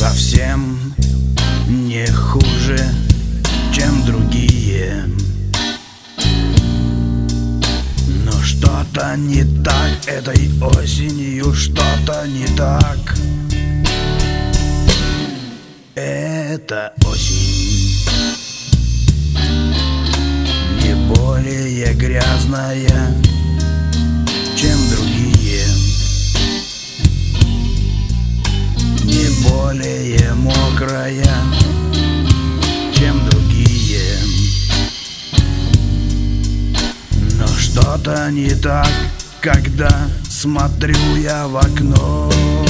совсем не хуже, чем другие. Но что-то не так этой осенью, что-то не так. Эта осень не более грязная, чем другие, не более мокрая, чем другие. Но что-то не так, когда смотрю я в окно.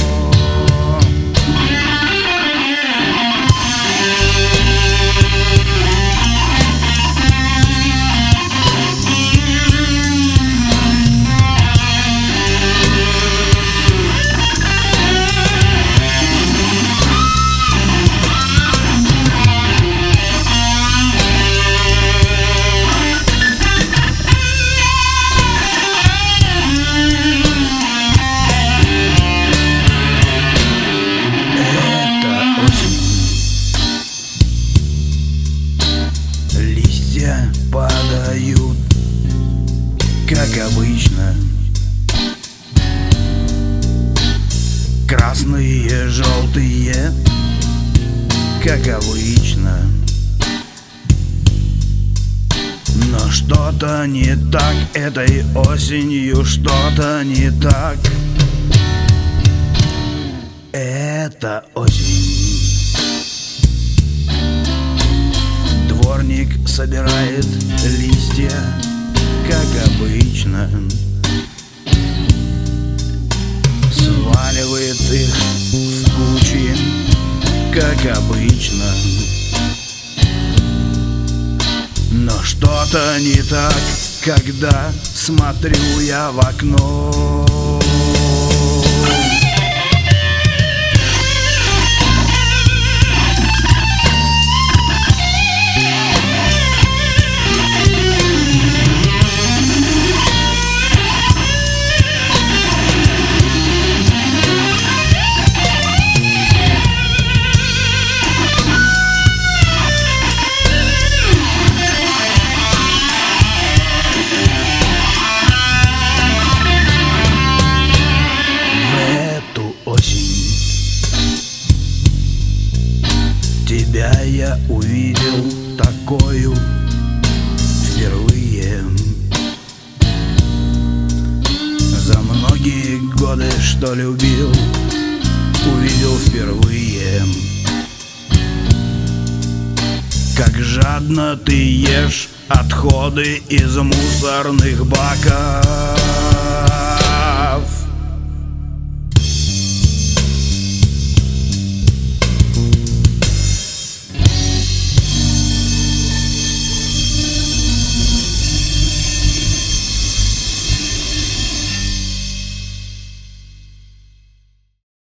Падают, как обычно, красные, желтые, как обычно. Но что-то не так этой осенью, что-то не так. Это осень. Дворник собирает листья, как обычно, сваливает их в кучи, как обычно. Но что-то не так, когда смотрю я в окно. Тебя я увидел такою впервые. За многие годы, что любил, увидел впервые. Как жадно ты ешь отходы из мусорных баков.